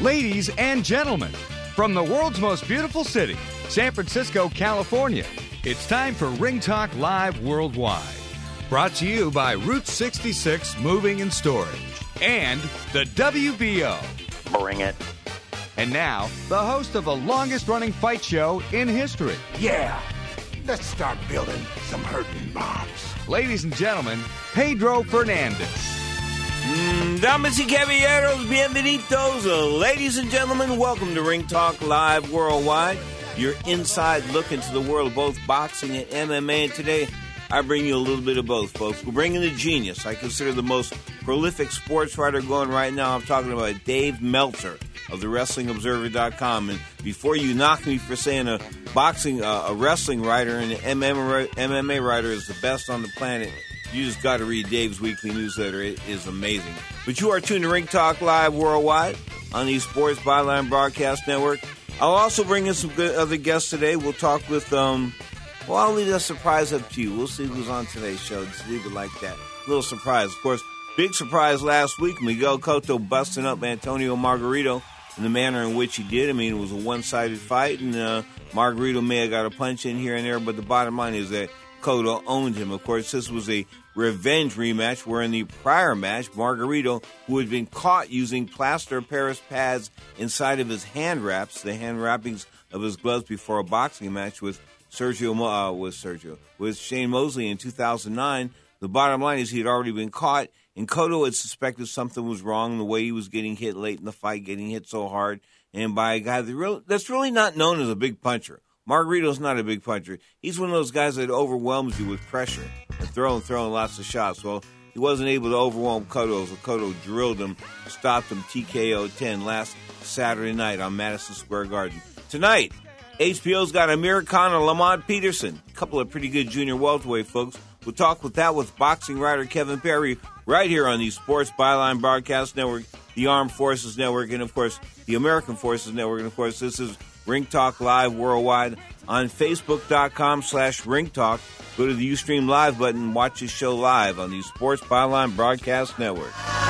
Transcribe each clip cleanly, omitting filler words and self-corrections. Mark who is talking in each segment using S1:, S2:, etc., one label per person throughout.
S1: Ladies and gentlemen, from the world's most beautiful city, San Francisco, California, it's time for Ring Talk Live Worldwide. Brought to you by Route 66 Moving and Storage and the WBO.
S2: Bring it.
S1: And now, the host of the longest-running fight show in history.
S3: Yeah, let's start building some hurting bombs.
S1: Ladies and gentlemen, Pedro Fernandez.
S4: Damas y caballeros, bienvenidos. Ladies and gentlemen, welcome to Ring Talk Live Worldwide, your inside look into the world of both boxing and MMA. And today, I bring you a little bit of both, folks. We're bringing a genius. I consider the most prolific sports writer going right now. I'm talking about Dave Meltzer of the WrestlingObserver.com. And before you knock me for saying a wrestling writer and an MMA writer is the best on the planet, you just got to read Dave's weekly newsletter. It is amazing. But you are tuned to Ring Talk Live Worldwide on the Sports Byline Broadcast Network. I'll also bring in some good other guests today. We'll talk with, I'll leave that surprise up to you. We'll see who's on today's show. Just leave it like that. Little surprise. Of course, big surprise last week. Miguel Cotto busting up Antonio Margarito in the manner in which he did. I mean, it was a one-sided fight, and Margarito may have got a punch in here and there, but the bottom line is that Cotto owned him. Of course, this was a revenge rematch where in the prior match, Margarito, who had been caught using plaster of Paris pads inside of his hand wraps, the hand wrappings of his gloves before a boxing match with Shane Mosley in 2009, the bottom line is he had already been caught, and Cotto had suspected something was wrong the way he was getting hit late in the fight, getting hit so hard, and by a guy that's really not known as a big puncher. Margarito's not a big puncher. He's one of those guys that overwhelms you with pressure and throwing lots of shots. Well, he wasn't able to overwhelm Cotto, so Cotto drilled him, stopped him TKO 10 last Saturday night on Madison Square Garden. Tonight, HBO's got Amir Khan and Lamont Peterson, a couple of pretty good junior welterweight folks. We'll talk with boxing writer Kevin Perry right here on the Sports Byline Broadcast Network, the Armed Forces Network, and, of course, the American Forces Network. And, of course, this is Ring Talk Live Worldwide on Facebook.com/Ring Talk. Go to the Ustream Live button and watch this show live on the Sports Byline Broadcast Network.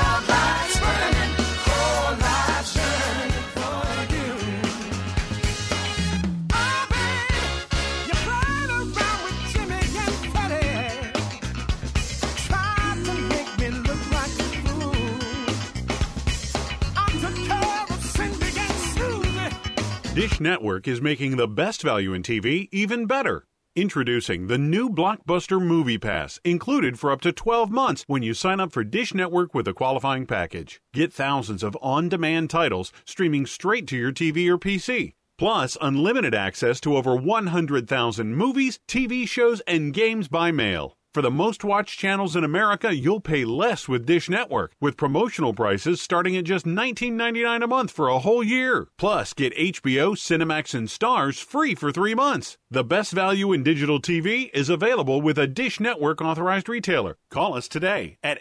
S5: Dish Network is making the best value in TV even better. Introducing the new Blockbuster Movie Pass, included for up to 12 months when you sign up for Dish Network with a qualifying package. Get thousands of on-demand titles streaming straight to your TV or PC. Plus, unlimited access to over 100,000 movies, TV shows, and games by mail. For the most watched channels in America, you'll pay less with Dish Network, with promotional prices starting at just $19.99 a month for a whole year. Plus, get HBO, Cinemax, and Stars free for 3 months. The best value in digital TV is available with a Dish Network authorized retailer. Call us today at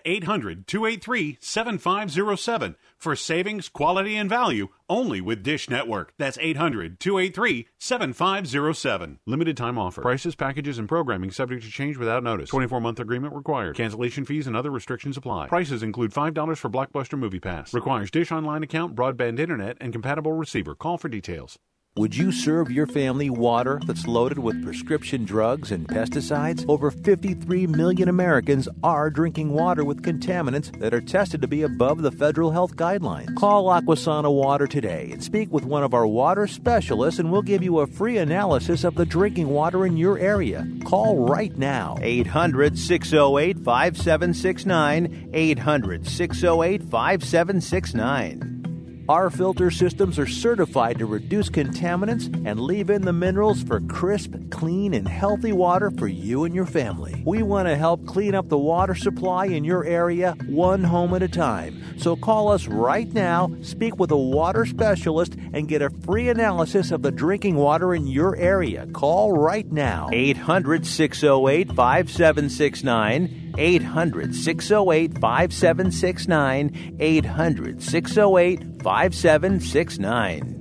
S5: 800-283-7507 for savings, quality, and value only with Dish Network. That's 800-283-7507. Limited time offer. Prices, packages, and programming subject to change without notice. 24-month agreement required. Cancellation fees and other restrictions apply. Prices include $5 for Blockbuster Movie Pass. Requires Dish Online account, broadband internet, and compatible receiver. Call for details.
S6: Would you serve your family water that's loaded with prescription drugs and pesticides? Over 53 million Americans are drinking water with contaminants that are tested to be above the federal health guidelines. Call Aquasana Water today and speak with one of our water specialists, and we'll give you a free analysis of the drinking water in your area. Call right now. 800-608-5769. 800-608-5769. Our filter systems are certified to reduce contaminants and leave in the minerals for crisp, clean, and healthy water for you and your family. We want to help clean up the water supply in your area one home at a time. So call us right now, speak with a water specialist, and get a free analysis of the drinking water in your area. Call right now. 800-608-5769. 800-608-5769. 800-608-5769.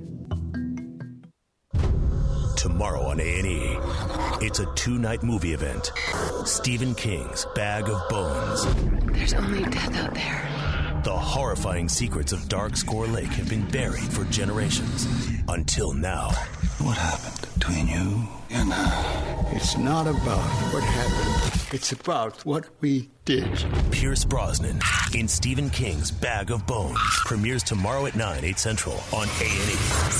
S7: Tomorrow on A&E, it's a 2-night movie event. Stephen King's Bag of Bones.
S8: There's only death out there.
S7: The horrifying secrets of Dark Score Lake have been buried for generations. Until now.
S3: What happened between you and her? It's not about what happened. It's about what we did.
S7: Pierce Brosnan in Stephen King's Bag of Bones premieres tomorrow at 9, 8 Central on A&E.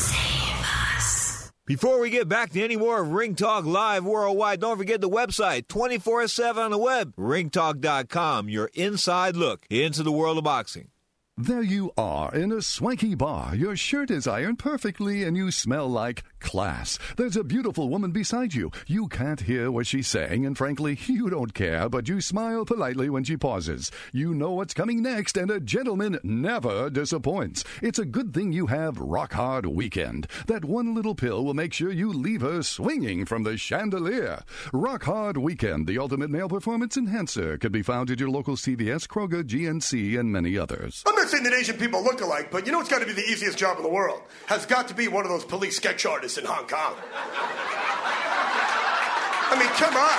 S2: Before we get back to any more of Ring Talk Live Worldwide, don't forget the website, 24/7 on the web, ringtalk.com, your inside look into the world of boxing.
S8: There you are in a swanky bar. Your shirt is ironed perfectly and you smell like class. There's a beautiful woman beside you. You can't hear what she's saying, and frankly, you don't care, but you smile politely when she pauses. You know what's coming next, and a gentleman never disappoints. It's a good thing you have Rock Hard Weekend. That one little pill will make sure you leave her swinging from the chandelier. Rock Hard Weekend, the ultimate male performance enhancer, can be found at your local CVS, Kroger, GNC, and many others.
S3: I'm not saying that Asian people look alike, but you know what's got to be the easiest job in the world? Has got to be one of those police sketch artists in Hong Kong. I mean, come on.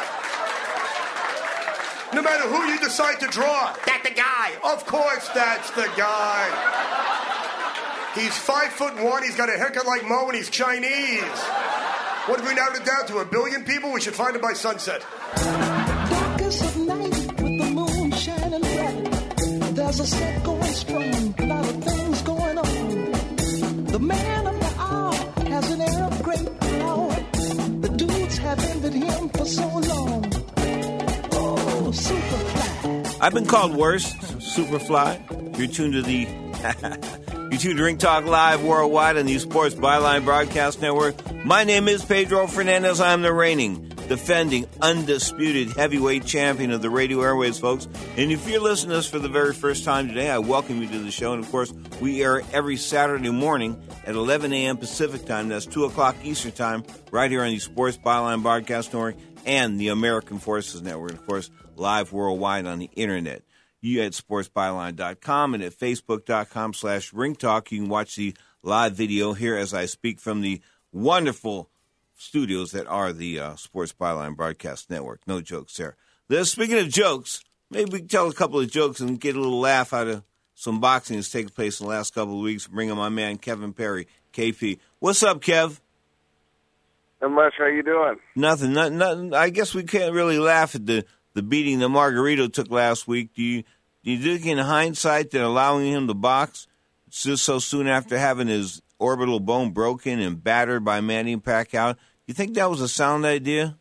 S3: No matter who you decide to draw, that's the guy. Of course that's the guy. He's 5'1", he's got a haircut like Mo, and he's Chinese. What have we narrowed it down to, 1 billion people? We should find him by sunset.
S9: Darkest of night with the moon shining bright. There's a set going strong, a lot of things going on. The man of the hour has an air of great power. The dudes have envied him for so long. Oh, Superfly.
S4: I've been called worse, Superfly. You're tuned to Ring Talk Live Worldwide on the Sports Byline Broadcast Network. My name is Pedro Fernandez. I'm the reigning, defending, undisputed heavyweight champion of the radio airwaves, folks. And if you're listening to us for the very first time today, I welcome you to the show. And, of course, we air every Saturday morning at 11 a.m. Pacific time. That's 2 o'clock Eastern time, right here on the Sports Byline Broadcast Network and the American Forces Network. And, of course, live worldwide on the Internet. You at sportsbyline.com and at facebook.com/ringtalk. You can watch the live video here as I speak from the wonderful studios that are the Sports Byline Broadcast Network. No jokes there. Speaking of jokes, maybe we can tell a couple of jokes and get a little laugh out of some boxing that's taken place in the last couple of weeks. Bring in my man, Kevin Perry, KP. What's up, Kev?
S10: Not much. How you doing?
S4: Nothing. I guess we can't really laugh at the beating that Margarito took last week. Do you think in hindsight that allowing him to box just so soon after having his orbital bone broken and battered by Manny Pacquiao, you think that was a sound idea?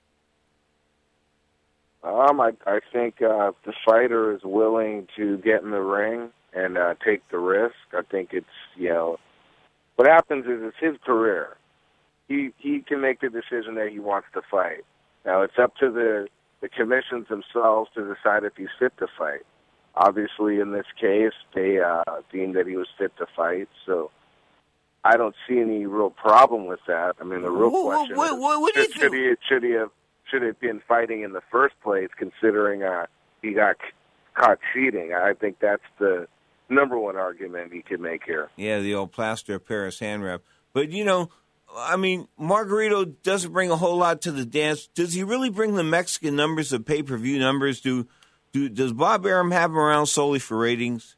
S10: I think the fighter is willing to get in the ring and take the risk. I think it's, what happens is it's his career. He can make the decision that he wants to fight. Now, it's up to the commissions themselves to decide if he's fit to fight. Obviously, in this case, they deemed that he was fit to fight, so I don't see any real problem with that. I mean, the real question is, should he have been fighting in the first place, considering he got caught cheating? I think that's the number one argument he could make here.
S4: Yeah, the old plaster of Paris hand wrap. But, I mean, Margarito doesn't bring a whole lot to the dance. Does he really bring the Mexican numbers, the pay-per-view numbers? Does Bob Arum have him around solely for ratings?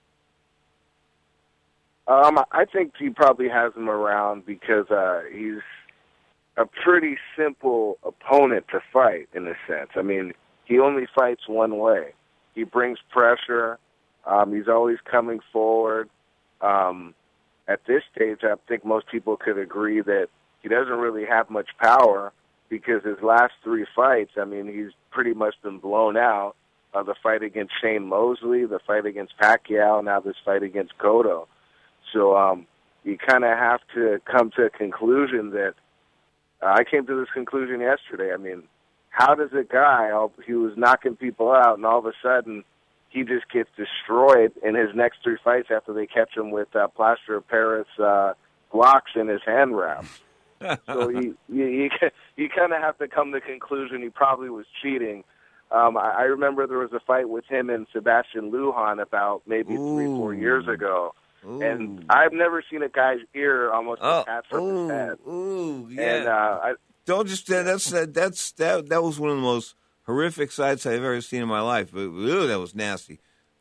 S10: I think he probably has him around because he's a pretty simple opponent to fight, in a sense. I mean, he only fights one way. He brings pressure. He's always coming forward. At this stage, I think most people could agree that he doesn't really have much power because his last 3 fights, I mean, he's pretty much been blown out. The fight against Shane Mosley, the fight against Pacquiao, now this fight against Cotto. So you kind of have to come to a conclusion that I came to this conclusion yesterday. I mean, how does a guy, he was knocking people out, and all of a sudden he just gets destroyed in his next 3 fights after they catch him with plaster of Paris blocks in his hand wraps. So you kind of have to come to the conclusion he probably was cheating. I remember there was a fight with him and Sebastian Lujan about maybe 3-4 years ago. Ooh. And I've never seen a guy's ear almost detached from his head.
S4: Yeah. And don't just that was one of the most horrific sights I've ever seen in my life. But that was nasty.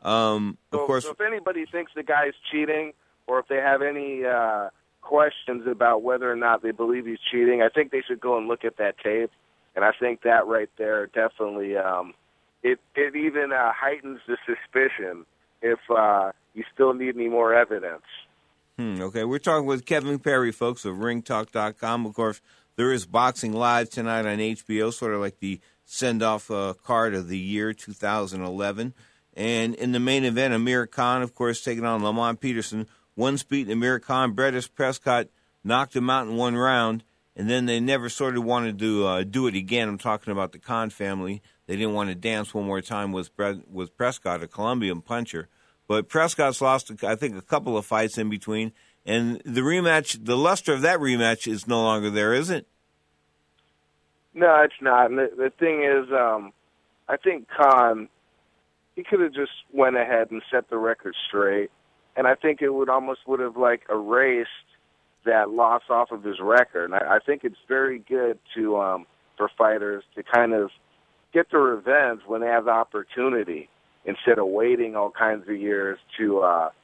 S4: Of course.
S10: So if anybody thinks the guy's cheating, or if they have any questions about whether or not they believe he's cheating, I think they should go and look at that tape. And I think that right there definitely it even heightens the suspicion if you still need any more evidence.
S4: Okay, we're talking with Kevin Perry, folks, of ringtalk.com. Of course, there is Boxing Live tonight on HBO, sort of like the send-off card of the year 2011. And in the main event, Amir Khan, of course, taking on Lamont Peterson. Once beaten Amir Khan, Brettis Prescott knocked him out in one round, and then they never sort of wanted to do it again. I'm talking about the Khan family. They didn't want to dance one more time with Prescott, a Colombian puncher. But Prescott's lost, I think, a couple of fights in between. And the rematch, the luster of that rematch is no longer there, is it?
S10: No, it's not. And the thing is, I think Khan, he could have just went ahead and set the record straight. And I think it would have like erased that loss off of his record. And I think it's very good to for fighters to kind of get the revenge when they have the opportunity, instead of waiting all kinds of years to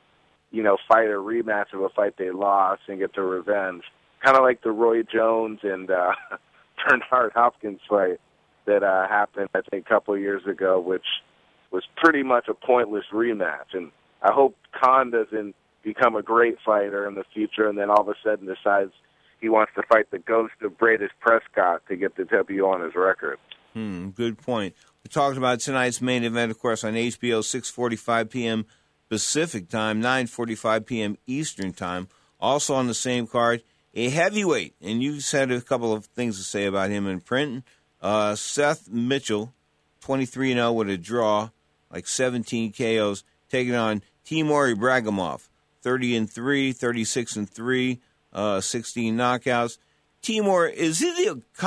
S10: fight a rematch of a fight they lost and get the revenge. Kind of like the Roy Jones and Bernard Hopkins fight that happened, I think, a couple of years ago, which was pretty much a pointless rematch. And I hope Khan doesn't become a great fighter in the future and then all of a sudden decides he wants to fight the ghost of Brettis Prescott to get the W on his record.
S4: Good point. We talked about tonight's main event, of course, on HBO, 6:45 p.m. Pacific time, 9:45 p.m. Eastern time. Also on the same card, a heavyweight, and you said a couple of things to say about him in print. Seth Mitchell, 23-0 with a draw, like 17 KOs, taking on Timur Ibragimov, 30-3, 36-3, 16 knockouts. Timur, is he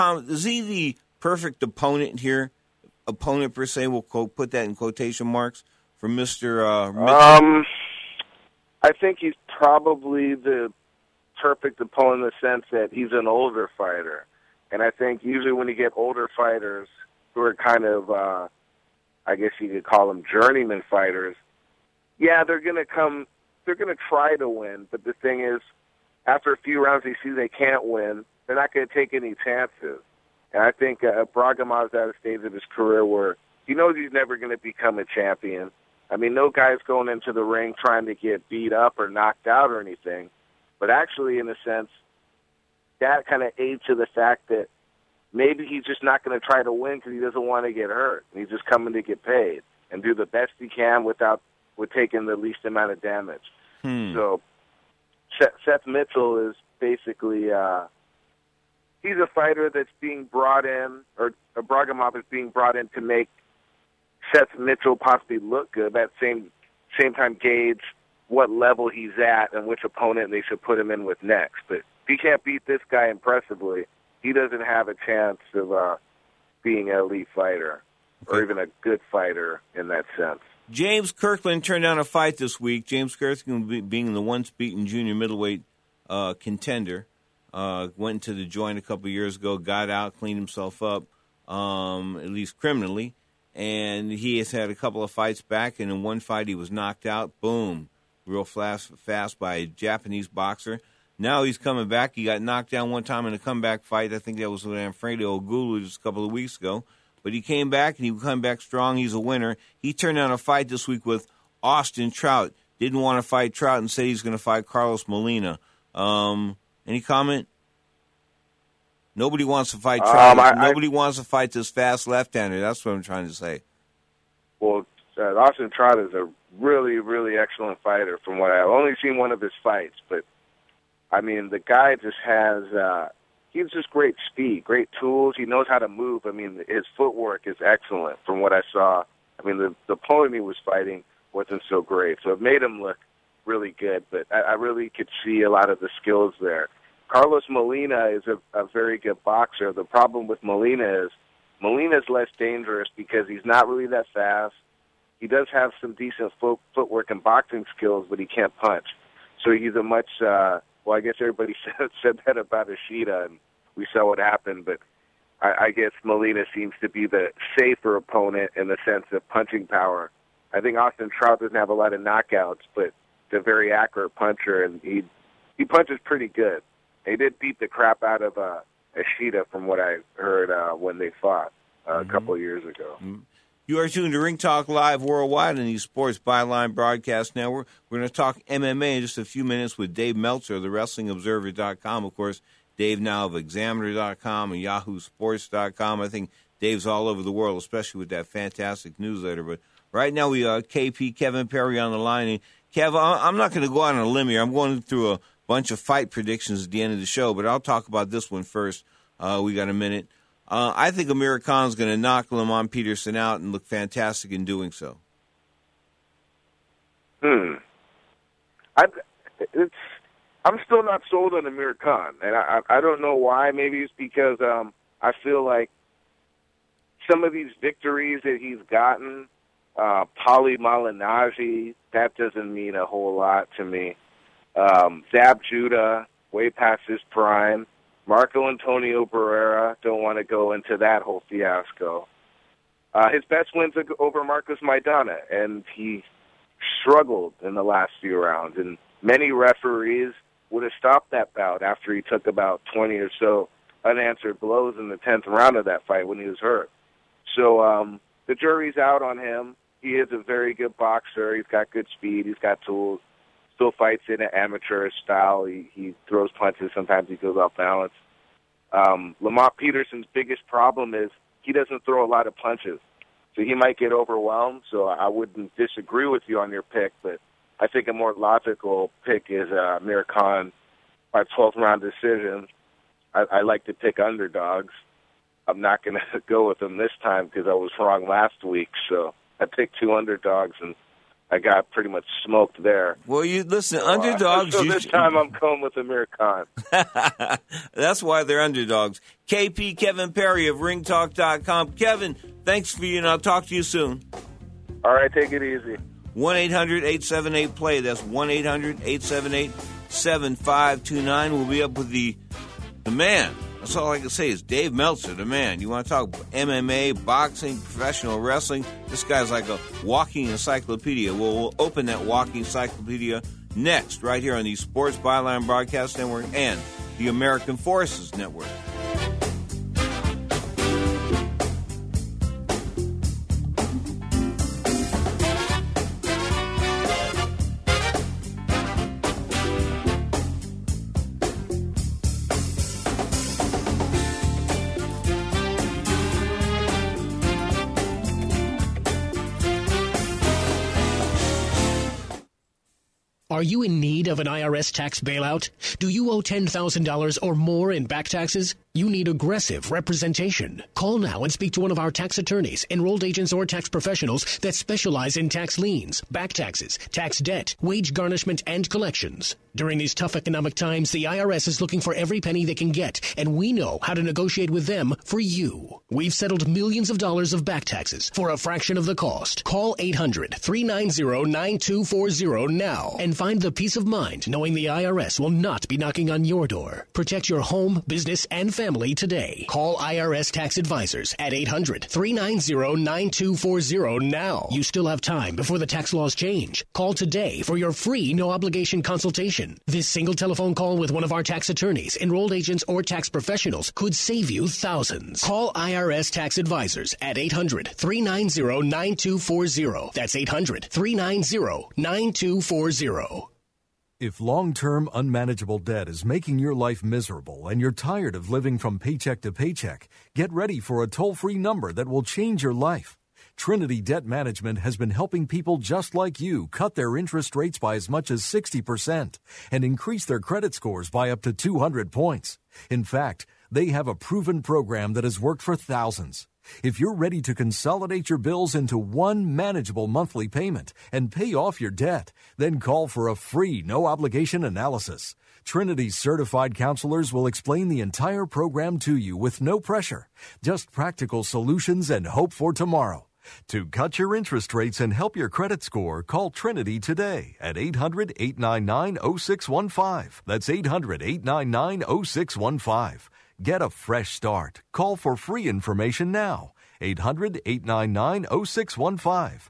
S4: the perfect opponent here? Opponent per se, we'll put that in quotation marks for Mr. Mitchell.
S10: I think he's probably the perfect opponent in the sense that he's an older fighter. And I think usually when you get older fighters who are kind of, I guess you could call them journeyman fighters, yeah, they're going to try to win. But the thing is, after a few rounds they see they can't win, they're not going to take any chances. And I think Ibragimov's at a stage of his career where he knows he's never going to become a champion. I mean, no guy's going into the ring trying to get beat up or knocked out or anything. But actually, in a sense, that kind of aids to the fact that maybe he's just not going to try to win because he doesn't want to get hurt. He's just coming to get paid and do the best he can with taking the least amount of damage. So Seth Mitchell is basically he's a fighter that's being brought in, or Ibragimov is being brought in to make Seth Mitchell possibly look good, but at the same time gauge what level he's at and which opponent they should put him in with next. But if he can't beat this guy impressively, he doesn't have a chance of being an elite fighter or even a good fighter in that sense.
S4: James Kirkland turned down a fight this week. James Kirkland, being the once-beaten junior middleweight contender, went into the joint a couple years ago, got out, cleaned himself up, at least criminally, and he has had a couple of fights back, and in one fight he was knocked out, boom, real fast by a Japanese boxer. Now he's coming back. He got knocked down one time in a comeback fight. I think that was with Alfredo Ogulu just a couple of weeks ago. But he came back, and he came back strong. He's a winner. He turned down a fight this week with Austin Trout. Didn't want to fight Trout and said he's going to fight Carlos Molina. Any comment? Nobody wants to fight Trout. Nobody wants to fight this fast left-hander. That's what I'm trying to say.
S10: Well, Austin Trout is a really, really excellent fighter from what I've only seen one of his fights. But, I mean, the guy just has he's just great speed, great tools. He knows how to move. I mean, his footwork is excellent from what I saw. I mean, the opponent he was fighting wasn't so great. So it made him look really good. But I really could see a lot of the skills there. Carlos Molina is a very good boxer. The problem with Molina is Molina's less dangerous because he's not really that fast. He does have some decent footwork and boxing skills, but he can't punch. So he's a much, I guess everybody said that about Ishida, and we saw what happened, but I guess Molina seems to be the safer opponent in the sense of punching power. I think Austin Trout doesn't have a lot of knockouts, but he's a very accurate puncher, and he punches pretty good. He did beat the crap out of Ishida, from what I heard when they fought a couple of years ago.
S4: Mm-hmm. You are tuned to Ring Talk Live Worldwide on the Sports Byline Broadcast Network. We're going to talk MMA in just a few minutes with Dave Meltzer of the WrestlingObserver.com. Of course, Dave now of Examiner.com and YahooSports.com. I think Dave's all over the world, especially with that fantastic newsletter. But right now we KP Kevin Perry on the line. And Kev, I'm not going to go out on a limb here. I'm going through a bunch of fight predictions at the end of the show, but I'll talk about this one first. We got a minute. I think Amir Khan's going to knock Lamont Peterson out and look fantastic in doing so.
S10: I'm still not sold on Amir Khan, and I don't know why. Maybe it's because I feel like some of these victories that he's gotten, Paulie Malignaggi, that doesn't mean a whole lot to me. Zab Judah, way past his prime. Marco Antonio Barrera, don't want to go into that whole fiasco. His best wins over Marcos Maidana, and he struggled in the last few rounds. And many referees would have stopped that bout after he took about 20 or so unanswered blows in the 10th round of that fight when he was hurt. So the jury's out on him. He is a very good boxer. He's got good speed. He's got tools. Still fights in an amateurish style. He throws punches. Sometimes he goes off balance. Lamont Peterson's biggest problem is he doesn't throw a lot of punches. So he might get overwhelmed. So I wouldn't disagree with you on your pick, but I think a more logical pick is Amir Khan by 12th round decision. I like to pick underdogs. I'm not going to go with them this time because I was wrong last week. So I picked two underdogs, and I got pretty much smoked there.
S4: Well, you listen, underdogs.
S10: So this time I'm going with Amir Khan.
S4: That's why they're underdogs. KP Kevin Perry of ringtalk.com. Kevin, thanks for you, and I'll talk to you soon.
S10: All right, take it easy.
S4: 1-800-878-PLAY. That's 1-800-878-7529. We'll be up with the man. That's all I can say is Dave Meltzer, the man. You want to talk MMA, boxing, professional wrestling? This guy's like a walking encyclopedia. Well, we'll open that walking encyclopedia next, right here on the Sports Byline Broadcast Network and the American Forces Network.
S11: Are you in need of an IRS tax bailout? Do you owe $10,000 or more in back taxes? You need aggressive representation. Call now and speak to one of our tax attorneys, enrolled agents, or tax professionals that specialize in tax liens, back taxes, tax debt, wage garnishment, and collections. During these tough economic times, the IRS is looking for every penny they can get, and we know how to negotiate with them for you. We've settled millions of dollars of back taxes for a fraction of the cost. Call 800-390-9240 now and find the peace of mind knowing the IRS will not be knocking on your door. Protect your home, business, and family today. Call IRS Tax Advisors at 800-390-9240 now. You still have time before the tax laws change. Call today for your free no-obligation consultation. This single telephone call with one of our tax attorneys, enrolled agents, or tax professionals could save you thousands. Call IRS Tax Advisors at 800-390-9240. That's 800-390-9240.
S12: If long-term unmanageable debt is making your life miserable and you're tired of living from paycheck to paycheck, get ready for a toll-free number that will change your life. Trinity Debt Management has been helping people just like you cut their interest rates by as much as 60% and increase their credit scores by up to 200 points. In fact, they have a proven program that has worked for thousands. If you're ready to consolidate your bills into one manageable monthly payment and pay off your debt, then call for a free, no-obligation analysis. Trinity's certified counselors will explain the entire program to you with no pressure, just practical solutions and hope for tomorrow. To cut your interest rates and help your credit score, call Trinity today at 800-899-0615. That's 800-899-0615. Get a fresh start. Call for free information now. 800-899-0615.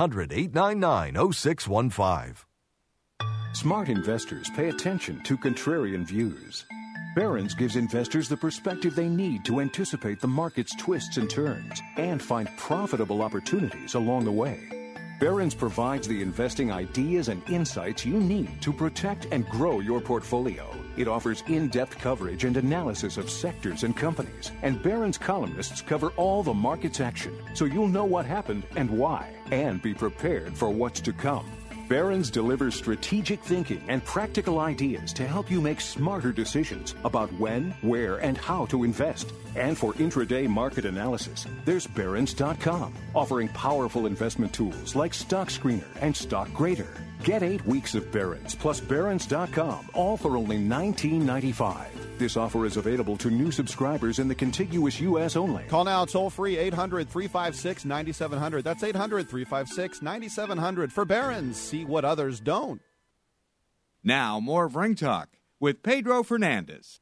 S12: 800-899-0615.
S13: Smart investors pay attention to contrarian views. Barron's gives investors the perspective they need to anticipate the market's twists and turns and find profitable opportunities along the way. Barron's provides the investing ideas and insights you need to protect and grow your portfolio. It offers in-depth coverage and analysis of sectors and companies. And Barron's columnists cover all the market's action, so you'll know what happened and why, and be prepared for what's to come. Barron's delivers strategic thinking and practical ideas to help you make smarter decisions about when, where, and how to invest. And for intraday market analysis, there's Barron's.com, offering powerful investment tools like Stock Screener and Stock Grader. Get 8 weeks of Barron's plus Barron's.com, all for only $19.95. This offer is available to new subscribers in the contiguous U.S. only.
S14: Call now toll-free 800-356-9700. That's 800-356-9700 for Barron's. See what others don't.
S1: Now, more of Ring Talk with Pedro Fernandez.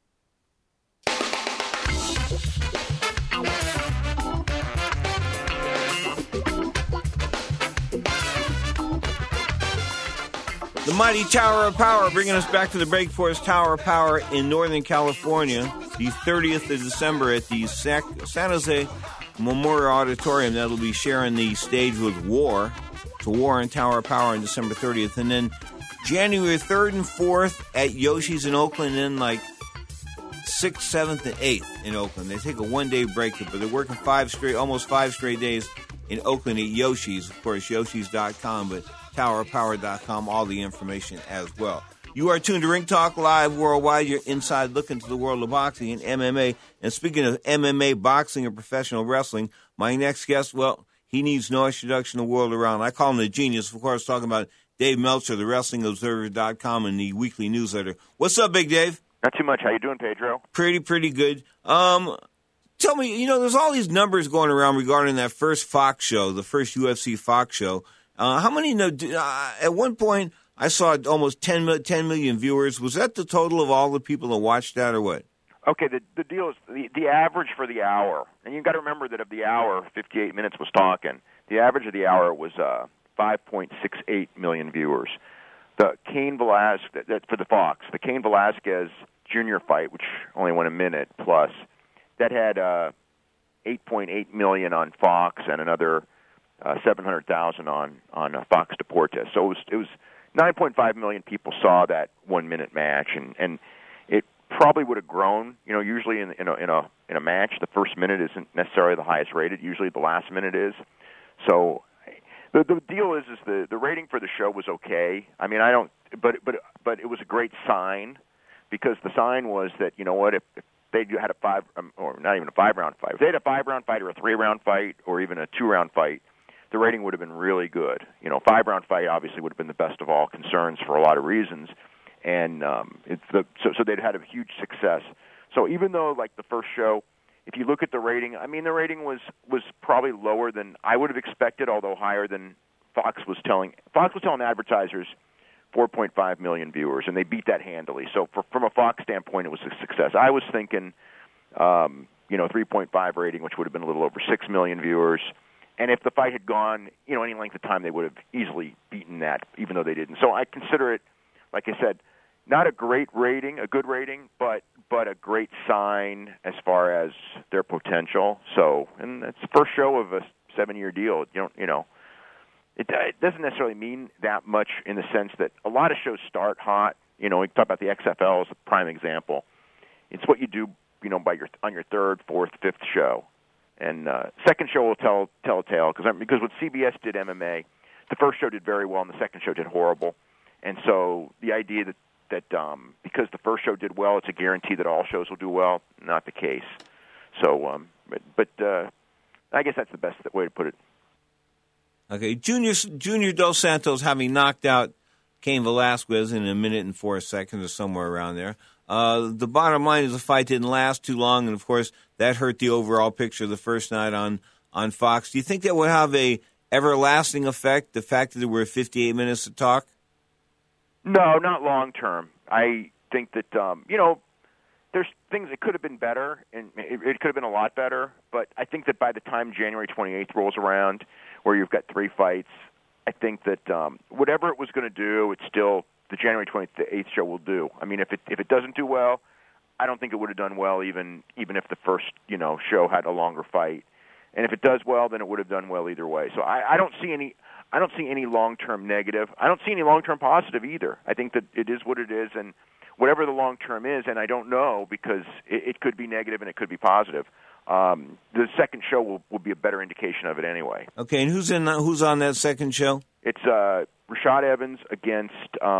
S4: The mighty Tower of Power, bringing us back to the break for us. Tower of Power in Northern California, the 30th of December at the San Jose Memorial Auditorium. That'll be sharing the stage with War. So War and Tower of Power on December 30th. And then January 3rd and 4th at Yoshi's in Oakland, and like 6th, 7th, and 8th in Oakland. They take a one-day break, but they're working almost five straight days in Oakland at Yoshi's. Of course, Yoshis.com, but TowerPower.com, all the information as well. You are tuned to Ring Talk Live Worldwide, your inside look into the world of boxing and MMA. And speaking of MMA, boxing, and professional wrestling, my next guest, well, he needs no introduction the world around. I call him the genius, of course, talking about Dave Meltzer, the WrestlingObserver.com, and the weekly newsletter. What's up, Big Dave?
S15: Not too much. How you doing, Pedro?
S4: Pretty good. Tell me, there's all these numbers going around regarding that first Fox show, the first UFC Fox show. How many? At one point, I saw almost 10 million viewers. Was that the total of all the people that watched that, or what?
S15: Okay, the deal is the average for the hour, and you've got to remember that of the hour, 58 minutes was talking. The average of the hour was 5.68 million viewers. The Cain Velasquez for the Fox, the Cain Velasquez Jr. fight, which only went a minute plus, that had 8.8 million on Fox and another 700,000 on Fox Deportes. So it was 9.5 million people saw that 1 minute match, and it probably would have grown. Usually in a match, the first minute isn't necessarily the highest rated. Usually the last minute is. So the deal is the rating for the show was okay. I mean, but it was a great sign, because the sign was that, if they had a or not even a 5-round fight, if they had a 5-round fight or a 3-round fight or even a 2-round fight, the rating would have been really good. 5-round fight obviously would have been the best of all concerns for a lot of reasons, and so they'd had a huge success. So even though, like, the first show, if you look at the rating, I mean, the rating was probably lower than I would have expected, although higher than Fox was telling. Fox was telling advertisers 4.5 million viewers, and they beat that handily. So from a Fox standpoint, it was a success. I was thinking, 3.5 rating, which would have been a little over 6 million viewers. And if the fight had gone, any length of time, they would have easily beaten that, even though they didn't. So I consider it, like I said, not a great rating, a good rating, but a great sign as far as their potential. So, and it's the first show of a 7-year deal. It doesn't necessarily mean that much in the sense that a lot of shows start hot. We talk about the XFL as a prime example. It's what you do, on your 3rd, 4th, 5th show. And second show will tell a tale, because what CBS did MMA, the first show did very well and the second show did horrible. And so the idea that because the first show did well, it's a guarantee that all shows will do well, not the case. So, but I guess that's the best way to put it.
S4: Okay, Junior Dos Santos having knocked out Cain Velasquez in 1 minute and 4 seconds or somewhere around there. The bottom line is the fight didn't last too long, and of course that hurt the overall picture the first night on Fox. Do you think that will have a everlasting effect, the fact that there were 58 minutes to talk?
S15: No, not long term. I think that there's things that could have been better, and it could have been a lot better. But I think that by the time January 28th rolls around, where you've got 3 fights, I think that whatever it was going to do, it's still the January 28th show will do. I mean, if it doesn't do well, I don't think it would have done well even if the first show had a longer fight. And if it does well, then it would have done well either way. So I don't see any long-term negative. I don't see any long-term positive either. I think that it is what it is, and whatever the long-term is, and I don't know because it could be negative and it could be positive. The second show will be a better indication of it anyway.
S4: Okay, and who's on that second show?
S15: It's Rashad Evans against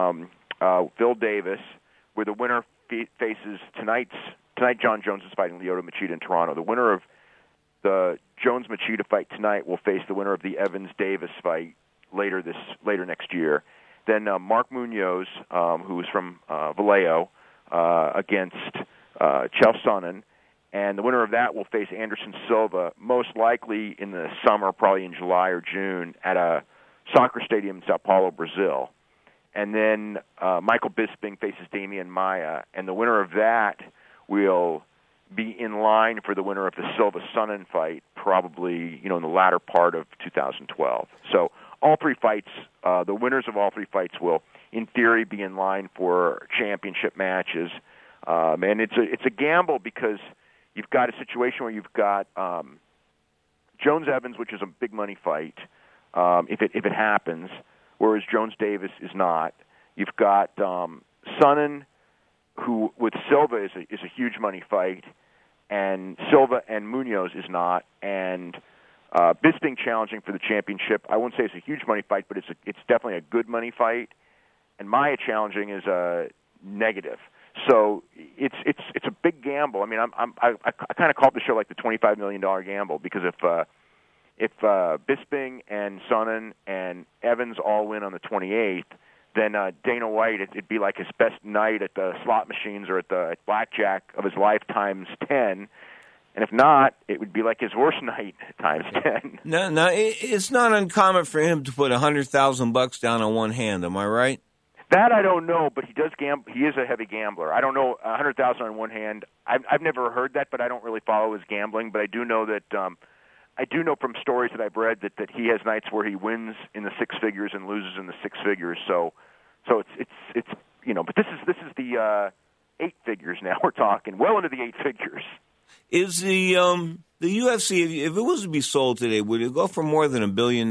S15: Phil Davis, where the winner faces tonight. John Jones is fighting Lyoto Machida in Toronto. The winner of the Jones-Machida fight tonight will face the winner of the Evans-Davis fight later next year. Then Mark Munoz, who is from Vallejo, against Chael Sonnen. And the winner of that will face Anderson Silva, most likely in the summer, probably in July or June, at a soccer stadium in Sao Paulo, Brazil. And then Michael Bisping faces Damian Maia, and the winner of that will be in line for the winner of the Silva-Sonnen fight, probably in the latter part of 2012. So all 3 fights, the winners of all 3 fights will, in theory, be in line for championship matches. And it's a gamble because you've got a situation where you've got Jones-Evans, which is a big money fight, if it happens, whereas Jones-Davis is not. You've got Sonnen, who with Silva is a huge money fight, and Silva and Munoz is not, and Bisping challenging for the championship. I won't say it's a huge money fight, but it's definitely a good money fight, and Maia challenging is a negative. So it's a big gamble. I mean, I kind of call the show like the $25 million gamble because if Bisping and Sonnen and Evans all win on the 28th, then Dana White, it'd be like his best night at the slot machines or at blackjack of his life times 10. And if not, it would be like his worst night times 10.
S4: No, it's not uncommon for him to put $100,000 down on one hand. Am I right?
S15: That I don't know, but he does gamble. He is a heavy gambler. I don't know, $100,000 on one hand. I've never heard that, but I don't really follow his gambling. But I do know that I do know from stories that I've read that he has nights where he wins in the 6 figures and loses in the 6 figures. So it's but this is the 8 figures now. We're talking well into the 8 figures.
S4: Is the UFC, if it was to be sold today, would it go for more than $1 billion?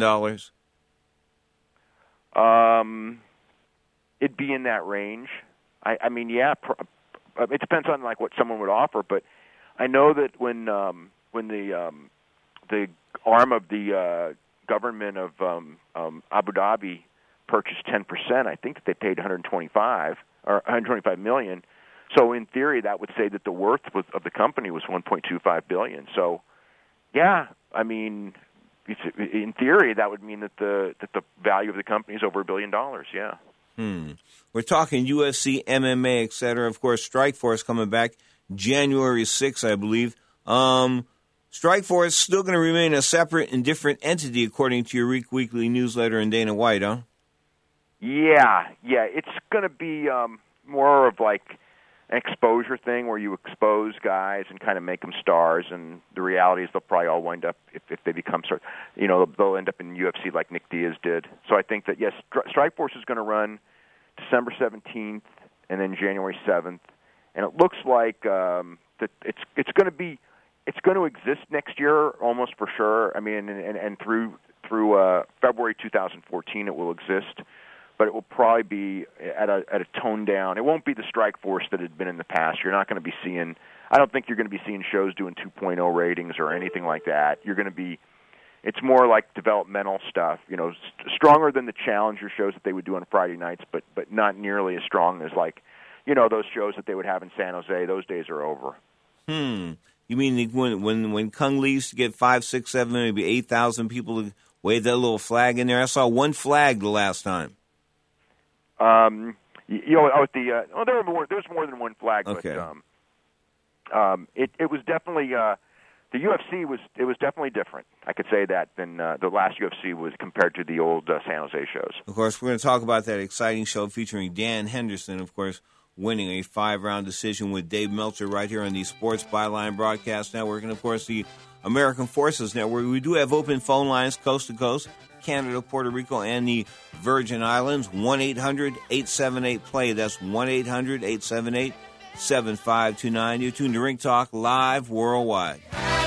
S15: It'd be in that range. I mean, yeah, it depends on like what someone would offer, but I know that when the arm of the government of Abu Dhabi purchased 10%, I think that they paid $125 million. So in theory, that would say that the worth of the company was $1.25 billion. So, yeah, I mean, in theory, that would mean that the value of the company is over $1 billion. Yeah.
S4: We're talking UFC, MMA, et cetera. Of course, Strikeforce coming back January 6th, I believe. Strikeforce still going to remain a separate and different entity, according to your weekly newsletter and Dana White, huh?
S15: Yeah. It's going to be more of like an exposure thing where you expose guys and kind of make them stars, and the reality is they'll probably all wind up, if they become stars, they'll end up in UFC like Nick Diaz did. So I think that, yes, Strikeforce is going to run December 17th and then January 7th, and it looks like that it's going to exist next year almost for sure. I mean, and through February 2014 it will exist. But it will probably be at a toned down. It won't be the Strikeforce that had been in the past. You're not going to be seeing. I don't think you're going to be seeing shows doing 2.0 ratings or anything like that. You're going to be. It's more like developmental stuff. Stronger than the Challenger shows that they would do on Friday nights, but not nearly as strong as like, those shows that they would have in San Jose. Those days are over.
S4: You mean when Kung Lee used to get 5, 6, 7, maybe 8,000 people to wave that little flag in there? I saw one flag the last time.
S15: There was more than one flag,
S4: okay.
S15: But it was definitely the UFC was definitely different. I could say that than the last UFC was compared to the old San Jose shows.
S4: Of course, we're going to talk about that exciting show featuring Dan Henderson, of course, winning a 5-round decision with Dave Meltzer right here on the Sports Byline Broadcast Network and, of course, the American Forces Network. We do have open phone lines coast to coast, Canada, Puerto Rico, and the Virgin Islands. 1-800-878-PLAY. That's 1-800-878-7529. You're tuned to Ring Talk Live Worldwide.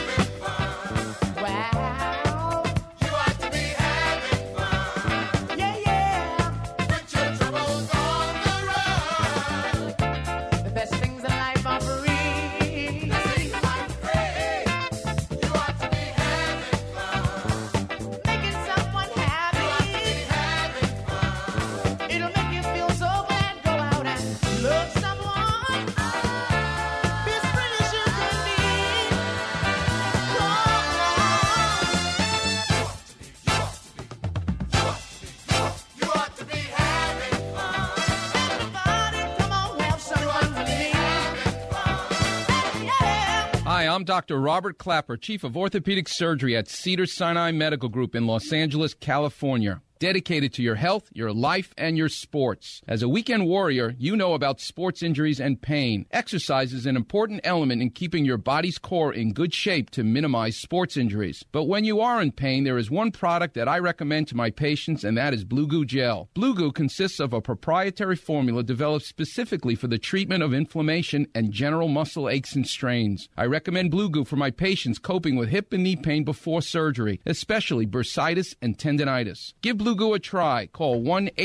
S16: I'm Dr. Robert Clapper, Chief of Orthopedic Surgery at Cedars-Sinai Medical Group in Los Angeles, California. Dedicated to your health, your life, and your sports. As a weekend warrior, you know about sports injuries and pain. Exercise is an important element in keeping your body's core in good shape to minimize sports injuries. But when you are in pain, there is one product that I recommend to my patients, and that is Blue Goo Gel. Blue Goo consists of a proprietary formula developed specifically for the treatment of inflammation and general muscle aches and strains. I recommend Blue Goo for my patients coping with hip and knee pain before surgery, especially bursitis and tendinitis. Give Blue Goo a try. Call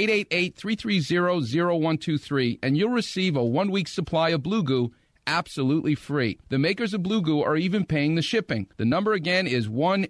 S16: 1-888-330-0123 and you'll receive a 1-week supply of Blue Goo absolutely free. The makers of Blue Goo are even paying the shipping. The number again is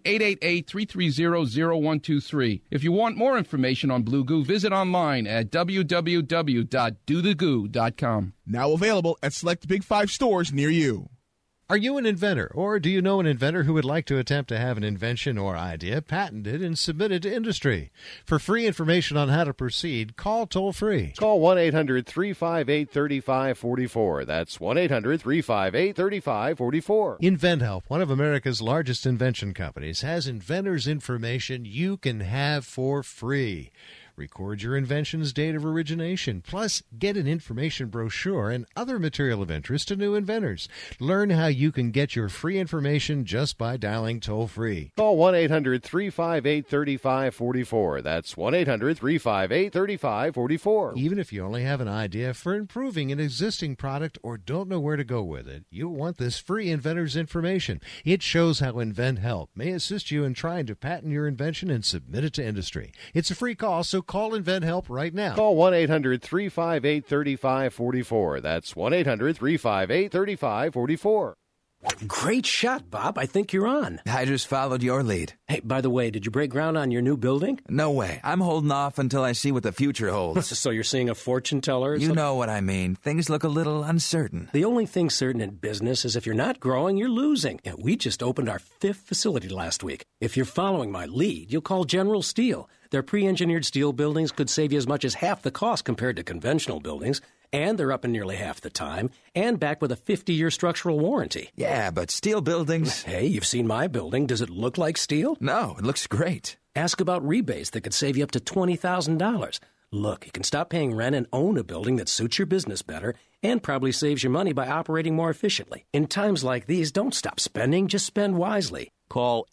S16: 1-888-330-0123. If you want more information on Blue Goo, visit online at www.dothegoo.com.
S17: Now available at select Big 5 stores near you.
S18: Are you an inventor, or do you know an inventor who would like to attempt to have an invention or idea patented and submitted to industry? For free information on how to proceed, call toll-free.
S19: Call 1-800-358-3544. That's 1-800-358-3544.
S18: InventHelp, one of America's largest invention companies, has inventors' information you can have for free. Record your invention's date of origination, plus get an information brochure and other material of interest to new inventors. Learn how you can get your free information just by dialing toll-free.
S19: Call 1-800-358-3544. That's 1-800-358-3544.
S18: Even if you only have an idea for improving an existing product or don't know where to go with it, you'll want this free inventor's information. It shows how InventHelp may assist you in trying to patent your invention and submit it to industry. It's a free call, so call InventHelp right now.
S19: Call 1-800-358-3544. That's 1-800-358-3544.
S11: Great shot, Bob. I think you're on.
S20: I just followed your lead.
S11: Hey, by the way, did you break ground on your new building?
S20: No way. I'm holding off until I see what the future holds.
S11: So you're seeing a fortune teller or
S20: something? You know what I mean. Things look a little uncertain.
S11: The only thing certain in business is if you're not growing, you're losing. And we just opened our 5th facility last week. If you're following my lead, you'll call General Steel. Their pre-engineered steel buildings could save you as much as half the cost compared to conventional buildings. And they're up in nearly half the time, and backed with a 50-year structural warranty.
S20: Yeah, but steel buildings...
S11: Hey, you've seen my building. Does it look like steel?
S20: No, it looks great.
S11: Ask about rebates that could save you up to $20,000. Look, you can stop paying rent and own a building that suits your business better and probably saves you money by operating more efficiently. In times like these, don't stop spending. Just spend wisely.
S6: Call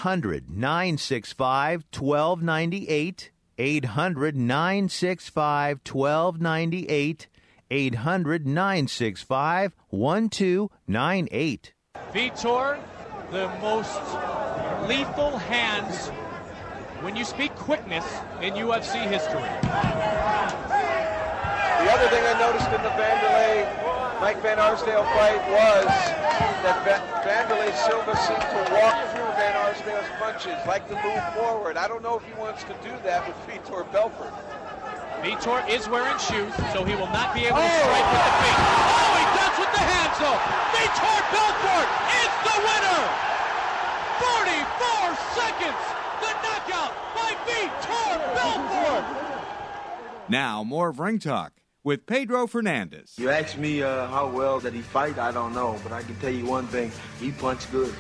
S6: 800-965-1298. 800-965-1298. 800-965-1298.
S21: Vitor, the most lethal hands when you speak quickness in UFC history.
S22: The other thing I noticed in the Vanderlei-Mike Van Arsdale fight was that Vanderlei Silva seemed to walk through Van Arsdale's punches, like to move forward. I don't know if he wants to do that with Vitor Belfort.
S21: Vitor is wearing shoes, so he will not be able to strike with the feet. Oh, he does with the hands, though. Vitor Belfort is the winner. 44 seconds. The knockout by Vitor Belfort.
S1: Now, more of Ring Talk with Pedro Fernandez.
S23: You ask me how well that he fight, I don't know, but I can tell you one thing: he punched good.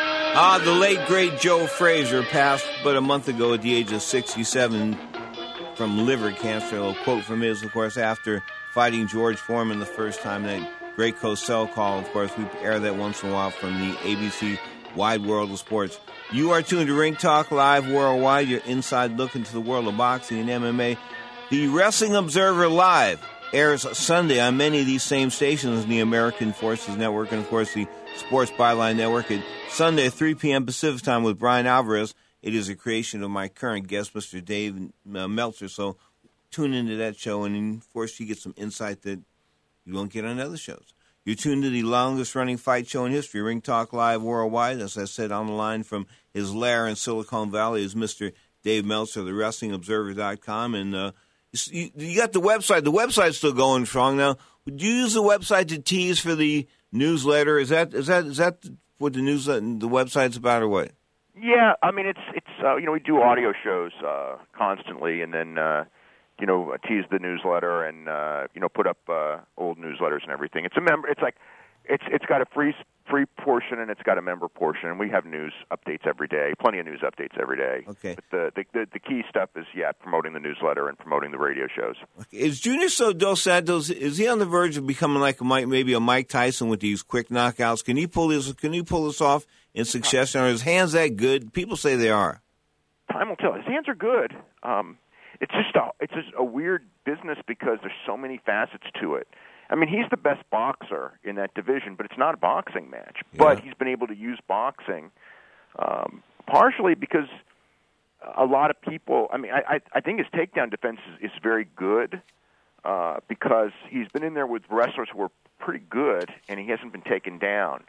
S4: The late, great Joe Frazier passed but a month ago at the age of 67. from liver cancer. A little quote from his, of course, after fighting George Foreman the first time, that great Cosell call. Of course, we air that once in a while from the ABC Wide World of Sports. You are tuned to Ring Talk Live Worldwide, your inside look into the world of boxing and MMA. The Wrestling Observer Live airs Sunday on many of these same stations in the American Forces Network and, of course, the Sports Byline Network at Sunday at 3 p.m. Pacific Time with Brian Alvarez. It is a creation of my current guest, Mr. Dave Meltzer, so tune into that show, and, of course, you get some insight that you won't get on other shows. You're tuned to the longest-running fight show in history, Ring Talk Live Worldwide. As I said, on the line from his lair in Silicon Valley is Mr. Dave Meltzer, the WrestlingObserver.com, and you got the website. The website's still going strong now. Would you use the website to tease for the newsletter? Is that what the website's about, or what?
S15: Yeah, I mean it's we do audio shows constantly, and then tease the newsletter and put up old newsletters and everything. It's a member. It's like it's got a free portion and it's got a member portion, and we have news updates every day. Plenty of news updates every day.
S4: Okay.
S15: But the key stuff is promoting the newsletter and promoting the radio shows.
S4: Okay. Is Junior Dos Santos, is he on the verge of becoming like maybe a Mike Tyson with these quick knockouts? Can he pull this off in succession? Are his hands that good? People say they are.
S15: Time will tell. His hands are good. It's just a weird business because there's so many facets to it. I mean, he's the best boxer in that division, but it's not a boxing match. Yeah. But he's been able to use boxing partially because a lot of people. I mean, I think his takedown defense is very good because he's been in there with wrestlers who are pretty good, and he hasn't been taken down.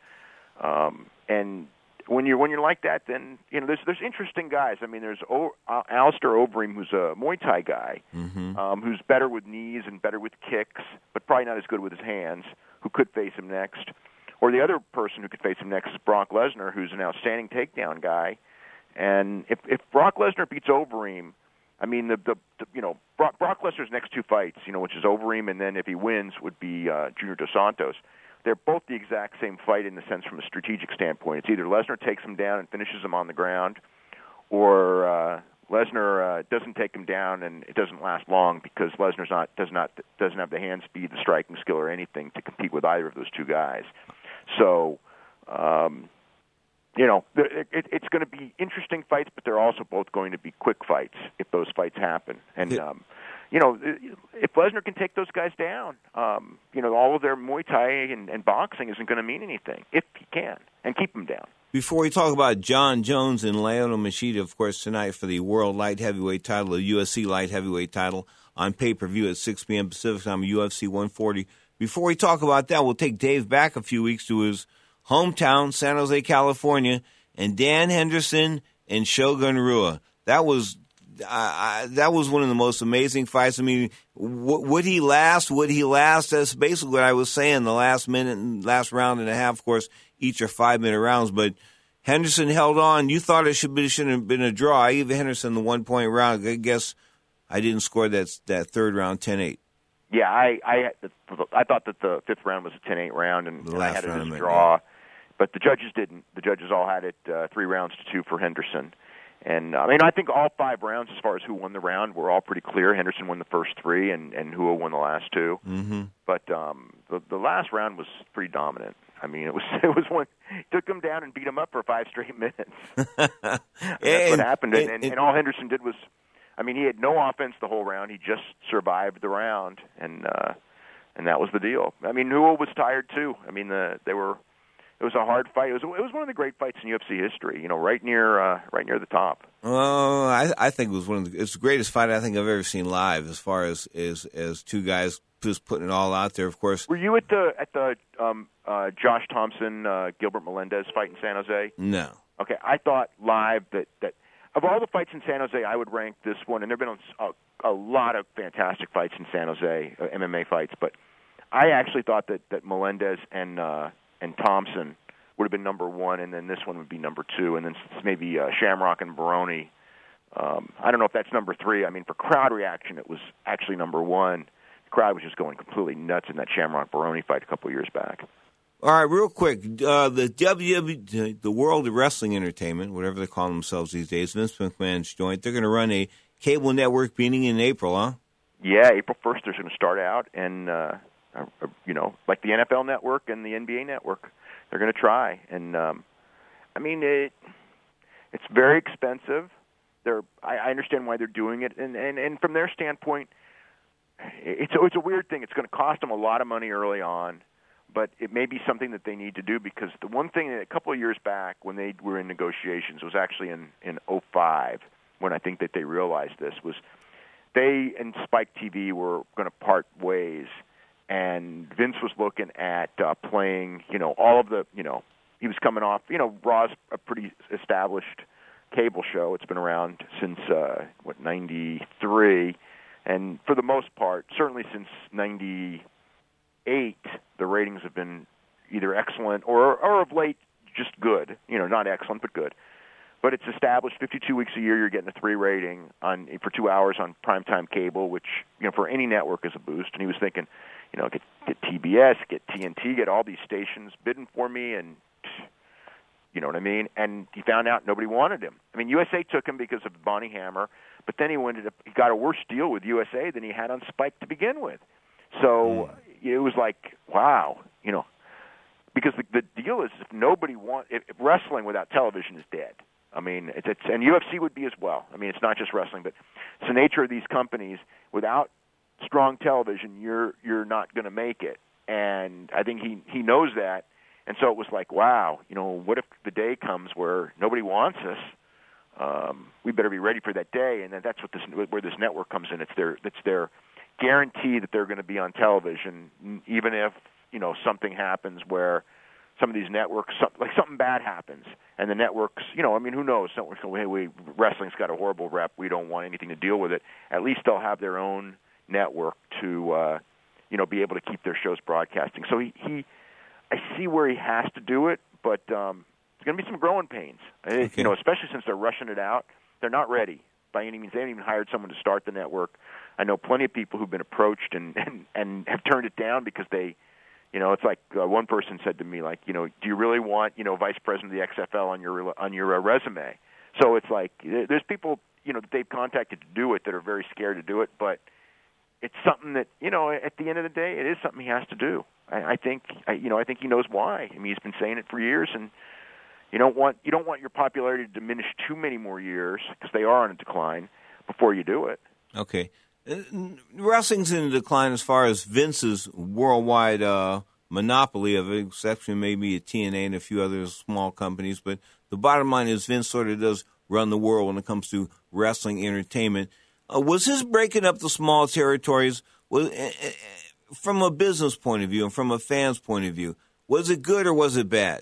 S15: And when you're like that, then there's interesting guys. I mean, there's Alistair Overeem, who's a Muay Thai guy, who's better with knees and better with kicks, but probably not as good with his hands, who could face him next. Or the other person who could face him next is Brock Lesnar, who's an outstanding takedown guy. And if Brock Lesnar beats Overeem, I mean Brock Lesnar's next two fights, which is Overeem, and then if he wins would be Junior Dos Santos. They're both the exact same fight in the sense from a strategic standpoint. It's either Lesnar takes him down and finishes him on the ground, or Lesnar doesn't take him down and it doesn't last long because Lesnar doesn't have the hand speed, the striking skill, or anything to compete with either of those two guys. So, it's going to be interesting fights, but they're also both going to be quick fights if those fights happen. And if Lesnar can take those guys down, all of their Muay Thai and boxing isn't going to mean anything if he can and keep them down.
S4: Before we talk about John Jones and Lyoto Machida, of course, tonight for the World Light Heavyweight title, the UFC Light Heavyweight title on pay-per-view at 6 p.m. Pacific Time, UFC 140. Before we talk about that, we'll take Dave back a few weeks to his hometown, San Jose, California, and Dan Henderson and Shogun Rua. That was one of the most amazing fights. I mean, would he last? That's basically what I was saying. The last minute and last round and a half, of course, each are 5-minute rounds. But Henderson held on. You thought it shouldn't have been a draw. I gave Henderson the 1-point round. I guess I didn't score that third round 10-8.
S15: Yeah, I thought that the fifth round was a 10-8 round, and I had it as a draw. Yeah. But the judges didn't. The judges all had it 3-2 for Henderson. And, I think all 5 rounds, as far as who won the round, were all pretty clear. Henderson won the first 3, and Hua won the last 2. Mm-hmm. But the last round was pretty dominant. I mean, it was one took him down and beat him up for 5 straight minutes. That's what happened. And all Henderson did was, he had no offense the whole round. He just survived the round, and that was the deal. Hua was tired too. It was a hard fight. It was one of the great fights in UFC history. Right near the top.
S4: Oh, I think it was it's the greatest fight I think I've ever seen live. As far as two guys just putting it all out there. Of course.
S15: Were you at the Josh Thompson Gilbert Melendez fight in San Jose?
S4: No.
S15: Okay, I thought live that of all the fights in San Jose, I would rank this one. And there've been a lot of fantastic fights in San Jose, MMA fights, but I actually thought that Melendez and Thompson would have been number 1, and then this one would be number 2, and then maybe Shamrock and Baroni. I don't know if that's number 3. For crowd reaction, it was actually number 1. The crowd was just going completely nuts in that Shamrock Baroni fight a couple of years back.
S4: All right, real quick, the WWE, the World of Wrestling Entertainment, whatever they call themselves these days, Vince McMahon's joint, they're going to run a cable network beginning in April, huh?
S15: Yeah, April 1st they're going to start out, and like the NFL Network and the NBA Network, they're going to try. And it's very expensive. I understand why they're doing it, and from their standpoint, it's a weird thing. It's going to cost them a lot of money early on, but it may be something that they need to do, because the one thing that a couple of years back when they were in negotiations was actually in 2005, when I think that they realized this, was they and Spike TV were going to part ways, and Vince was looking at playing, all of the, he was coming off, Raw's a pretty established cable show. It's been around since, 93, and for the most part, certainly since 98, the ratings have been either excellent or of late just good, not excellent, but good. But it's established 52 weeks a year. You're getting a 3 rating for 2 hours on primetime cable, which for any network is a boost. And he was thinking, get TBS, get TNT, get all these stations bidding for me, and you know what I mean. And he found out nobody wanted him. I mean, USA took him because of Bonnie Hammer, but then he got a worse deal with USA than he had on Spike to begin with. So it was like, wow, because the deal is if wrestling without television is dead. I mean, and UFC would be as well. I mean, it's not just wrestling, but it's the nature of these companies. Without strong television, you're not going to make it. And I think he knows that. And so it was like, wow, what if the day comes where nobody wants us? We better be ready for that day. And then that's where this network comes in. It's their guarantee that they're going to be on television, even if something happens where some of these networks, something bad happens, and the networks, who knows? Wrestling's got a horrible rep. We don't want anything to deal with it. At least they'll have their own network to, be able to keep their shows broadcasting. So I see where he has to do it, but there's going to be some growing pains. Okay. Especially since they're rushing it out. They're not ready by any means. They haven't even hired someone to start the network. I know plenty of people who've been approached and have turned it down because they. It's like one person said to me, like, do you really want, vice president of the XFL on your resume? So it's like there's people, that they've contacted to do it that are very scared to do it, but it's something that, at the end of the day, it is something he has to do. I think he knows why. I mean, he's been saying it for years, and you don't want your popularity to diminish too many more years, because they are on a decline, before you do it.
S4: Okay. Wrestling's in decline as far as Vince's worldwide monopoly of it, exception maybe at TNA and a few other small companies. But the bottom line is Vince sort of does run the world when it comes to wrestling entertainment. Was his breaking up the small territories, from a business point of view and from a fan's point of view, was it good or was it bad?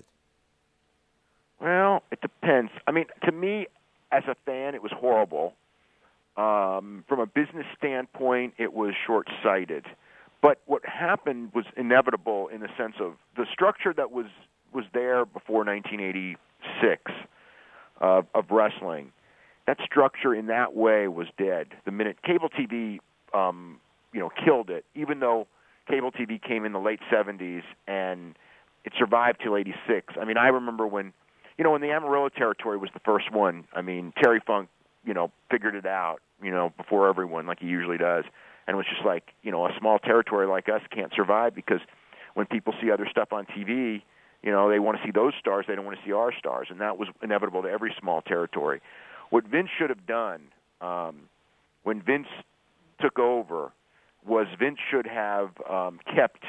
S15: Well, it depends. I mean, to me, as a fan, it was horrible. From a business standpoint, it was short-sighted. But what happened was inevitable in the sense of the structure that was there before 1986 of wrestling. That structure in that way was dead. The minute cable TV, killed it, even though cable TV came in the late 70s and it survived till 86. I mean, I remember when the Amarillo territory was the first one. I mean, Terry Funk, figured it out, before everyone, like he usually does. And it was just like, a small territory like us can't survive, because when people see other stuff on TV, they want to see those stars. They don't want to see our stars. And that was inevitable to every small territory. What Vince should have done when Vince took over was Vince should have kept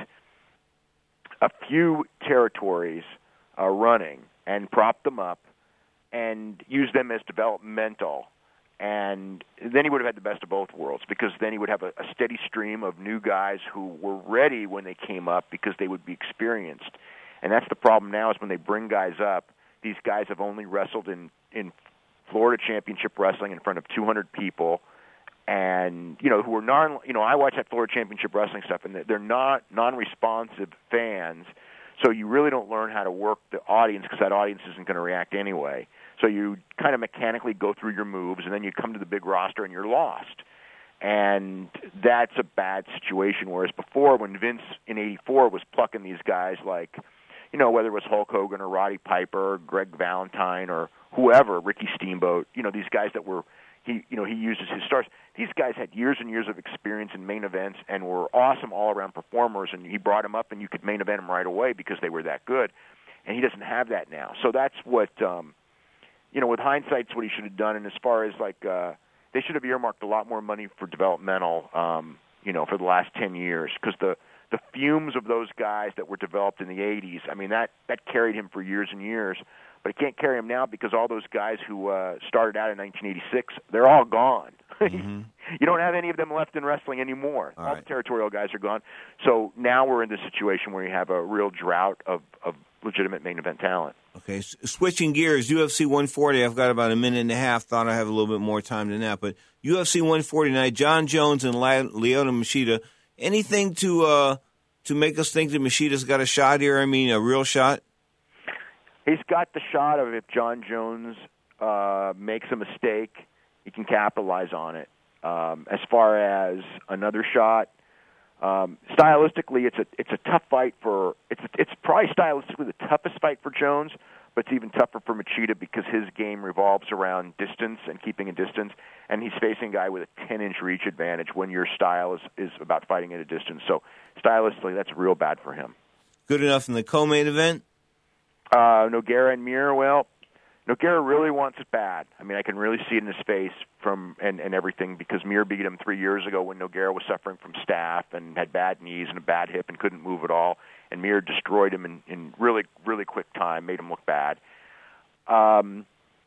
S15: a few territories running and propped them up and used them as developmental. And then he would have had the best of both worlds, because then he would have a steady stream of new guys who were ready when they came up, because they would be experienced. And that's the problem now, is when they bring guys up, these guys have only wrestled in Florida Championship Wrestling in front of 200 people, and, who are I watch that Florida Championship Wrestling stuff, and they're not non-responsive fans, so you really don't learn how to work the audience, because that audience isn't going to react anyway. So you kind of mechanically go through your moves, and then you come to the big roster and you're lost. And that's a bad situation. Whereas before, when Vince in '84 was plucking these guys like, whether it was Hulk Hogan or Roddy Piper or Greg Valentine or whoever, Ricky Steamboat, these guys that were he uses his stars. These guys had years and years of experience in main events and were awesome all-around performers, and he brought them up, and you could main event them right away because they were that good. And he doesn't have that now. So that's what, with hindsight, it's what he should have done. And as far as, they should have earmarked a lot more money for developmental, for the last 10 years, because the fumes of those guys that were developed in the 80s, I mean, that carried him for years and years. But it can't carry him now because all those guys who started out in 1986, they're all gone. Mm-hmm. You don't have any of them left in wrestling anymore. All the territorial guys are gone. So now we're in this situation where you have a real drought of legitimate main event talent.
S4: Okay, switching gears, UFC 140, I've got about a minute and a half. Thought I have a little bit more time than that. But UFC 140 tonight, John Jones and Lyoto Machida. Anything to make us think that Machida's got a shot here? I mean, a real shot?
S15: He's got the shot of if John Jones makes a mistake, he can capitalize on it. As far as another shot, stylistically, it's a tough fight for. It's probably stylistically the toughest fight for Jones, but it's even tougher for Machida because his game revolves around distance and keeping a distance, and he's facing a guy with a 10-inch reach advantage when your style is about fighting at a distance. So stylistically, that's real bad for him.
S4: Good enough in the co-main event?
S15: Nogueira and Mir, well, Nogueira really wants it bad. I mean, I can really see it in his face and everything because Mir beat him 3 years ago when Nogueira was suffering from staph and had bad knees and a bad hip and couldn't move at all. And Mir destroyed him in really, really quick time, made him look bad. But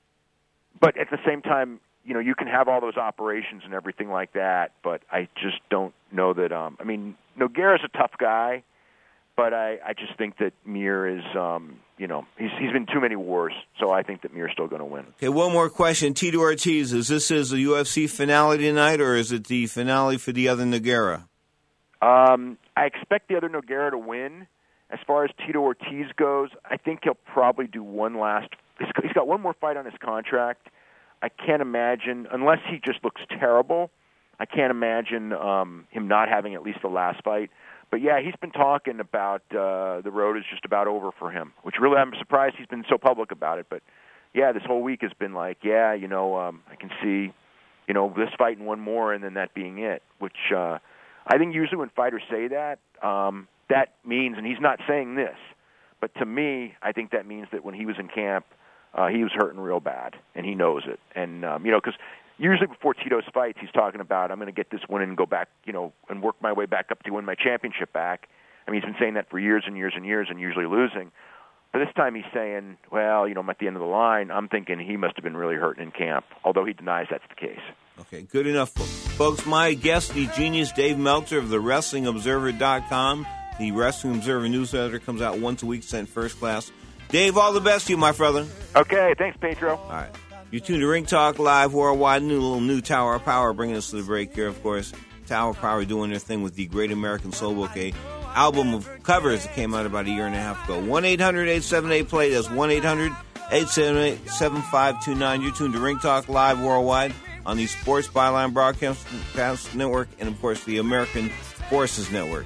S15: at the same time, you can have all those operations and everything like that, but I just don't know that. Nogueira's a tough guy. But I just think that Mir is, he's been too many wars, so I think that Mir's still going to win.
S4: Okay, one more question. Tito Ortiz, is this his UFC finale tonight, or is it the finale for the other Nogueira?
S15: I expect the other Nogueira to win. As far as Tito Ortiz goes, I think he'll probably do he's got one more fight on his contract. I can't imagine, unless he just looks terrible, I can't imagine him not having at least the last fight. But, yeah, he's been talking about the road is just about over for him, which really I'm surprised he's been so public about it. But, yeah, this whole week has been like, I can see, this fight and one more and then that being it, which I think usually when fighters say that, that means, and he's not saying this, but to me, I think that means that when he was in camp, he was hurting real bad, and he knows it. And, because usually before Tito's fights, he's talking about, I'm going to get this win and go back, and work my way back up to win my championship back. I mean, he's been saying that for years and years and years and usually losing. But this time he's saying, well, I'm at the end of the line. I'm thinking he must have been really hurting in camp, although he denies that's the case.
S4: Okay, good enough. Folks, my guest, the genius Dave Meltzer of the WrestlingObserver.com. The Wrestling Observer newsletter comes out once a week, sent first class. Dave, all the best to you, my brother.
S15: Okay, thanks, Pedro.
S4: All right. You tune to Ring Talk Live worldwide. New Tower of Power bringing us to the break here, of course. Tower of Power doing their thing with the Great American Soulbook, a album of covers that came out about a year and a half ago. 1-800-878-PLAY. That's 1-800-878-7529. You're tuned to Ring Talk Live worldwide on the Sports Byline Broadcast Network and, of course, the American Forces Network.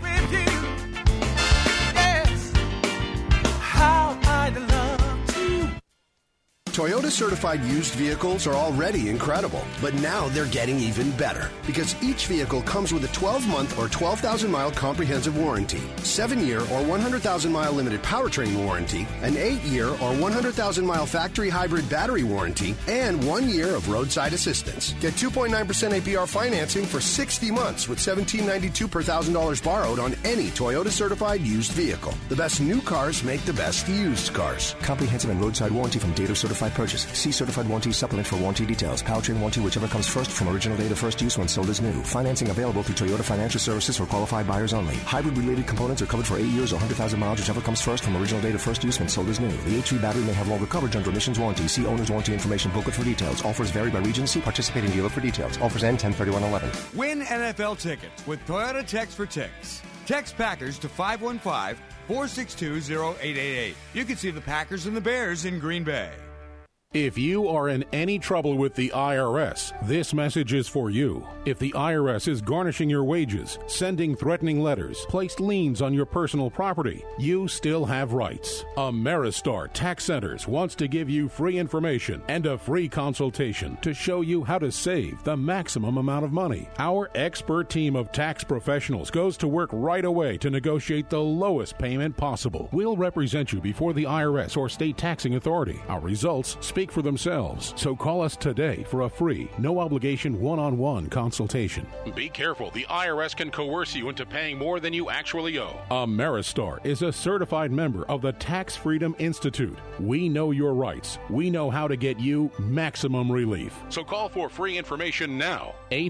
S2: Toyota certified used vehicles are already incredible, but now they're getting even better because each vehicle comes with a 12-month or 12,000-mile comprehensive warranty, 7-year or 100,000-mile limited powertrain warranty, an 8-year or 100,000-mile factory hybrid battery warranty, and 1 year of roadside assistance. Get 2.9% APR financing for 60 months with $1,792 per $1,000 borrowed on any Toyota certified used vehicle. The best new cars make the best used cars.
S5: Comprehensive and roadside warranty from date of certified purchase. See certified warranty supplement for warranty details. Powertrain warranty, whichever comes first from original date of first use when sold as new. Financing available through Toyota Financial Services for qualified buyers only. Hybrid-related components are covered for 8 years or 100,000 miles, whichever comes first from original date of first use when sold as new. The HV battery may have longer coverage under emissions warranty. See owner's warranty information booklet for details. Offers vary by region. See participating dealer for details. Offers end 10/31/11.
S1: Win NFL tickets with Toyota Text for Ticks. Text Packers to 515-462-0888. You can see the Packers and the Bears in Green Bay.
S3: If you are in any trouble with the IRS, this message is for you. If the IRS is garnishing your wages, sending threatening letters, placed liens on your personal property, you still have rights. Ameristar Tax Centers wants to give you free information and a free consultation to show you how to save the maximum amount of money. Our expert team of tax professionals goes to work right away to negotiate the lowest payment possible. We'll represent you before the IRS or state taxing authority. Our results speak for themselves. So call us today for a free, no-obligation one-on-one consultation. Be careful. The IRS can coerce you into paying more than you actually owe. Ameristar is a certified member of the Tax Freedom Institute. We know your rights. We know how to get you maximum relief. So call for free information now.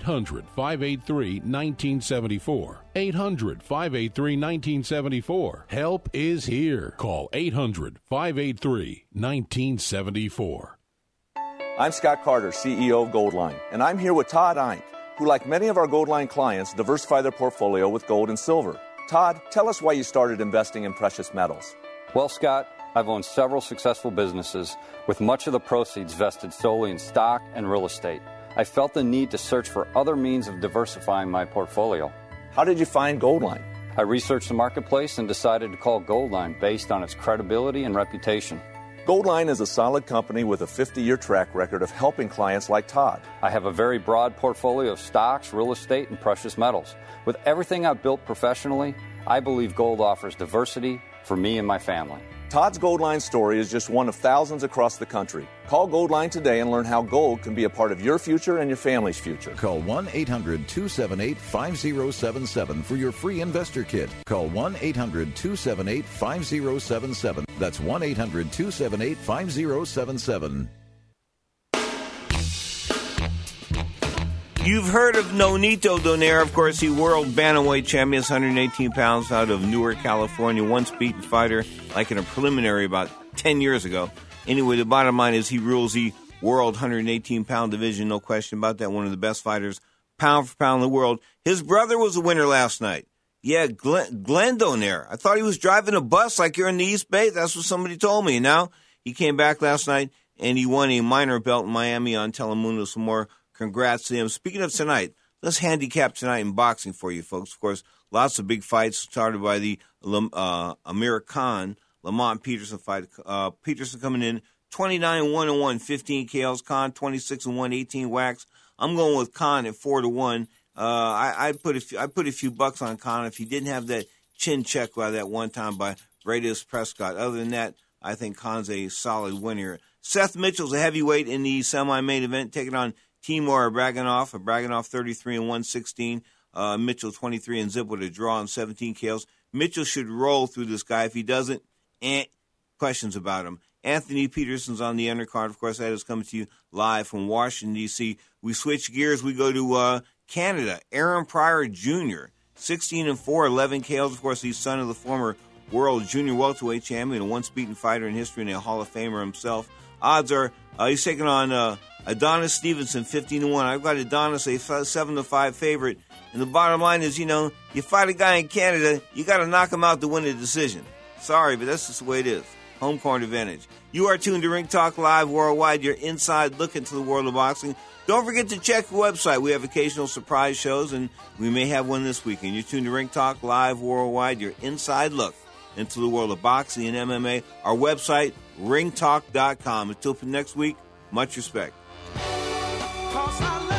S3: 800-583-1974. 800-583-1974. Help is here. Call 800-583-1974.
S7: I'm Scott Carter, CEO of Goldline, and I'm here with Todd Eink, who, like many of our Goldline clients, diversify their portfolio with gold and silver. Todd, tell us why you started investing in precious metals.
S8: Well, Scott, I've owned several successful businesses with much of the proceeds vested solely in stock and real estate. I felt the need to search for other means of diversifying my portfolio.
S7: How did you find Goldline?
S8: I researched the marketplace and decided to call Goldline based on its credibility and reputation.
S7: Goldline is a solid company with a 50-year track record of helping clients like Todd.
S8: I have a very broad portfolio of stocks, real estate, and precious metals. With everything I've built professionally, I believe gold offers diversity for me and my family.
S7: Todd's Goldline story is just one of thousands across the country. Call Goldline today and learn how gold can be a part of your future and your family's future.
S24: Call 1-800-278-5077 for your free investor kit. Call 1-800-278-5077. That's 1-800-278-5077.
S4: You've heard of Nonito Donaire. Of course, he world bantamweight champion, 118 pounds, out of Newark, California. Once beaten fighter, like in a preliminary about 10 years ago. Anyway, the bottom line is he rules the world 118-pound division. No question about that. One of the best fighters, pound for pound in the world. His brother was a winner last night. Yeah, Glenn Donaire. I thought he was driving a bus like you're in the East Bay. That's what somebody told me. Now, he came back last night, and he won a minor belt in Miami on Telemundo. Some more congrats to him. Speaking of tonight, let's handicap tonight in boxing for you folks. Of course, lots of big fights started by the Amir Khan, Lamont Peterson fight. Peterson coming in 29-1-1, 15 KOs. Khan 26-1, 18 whacks. I'm going with Khan at 4-1. I put a few bucks on Khan if he didn't have that chin check by that one time by Radius Prescott. Other than that, I think Khan's a solid winner. Seth Mitchell's a heavyweight in the semi-main event, taking on Timur Braganov, 33-116. Mitchell 23 and zip with a draw and 17 KOs. Mitchell should roll through this guy. If he doesn't, questions about him. Anthony Peterson's on the undercard. Of course, that is coming to you live from Washington, D.C. We switch gears. We go to Canada. Aaron Pryor Jr., 16-4, 11 KOs. Of course, he's son of the former world junior welterweight champion, a once-beaten fighter in history and a Hall of Famer himself. Odds are he's taking on Adonis Stevenson, 15-1. I've got Adonis, a 7-5 favorite. And the bottom line is, you fight a guy in Canada, you got to knock him out to win a decision. Sorry, but that's just the way it is. Home court advantage. You are tuned to Ring Talk Live Worldwide, your inside look into the world of boxing. Don't forget to check the website. We have occasional surprise shows, and we may have one this weekend. You're tuned to Ring Talk Live Worldwide, your inside look into the world of boxing and MMA. Our website, ringtalk.com. Until next week, much respect. 'Cause I love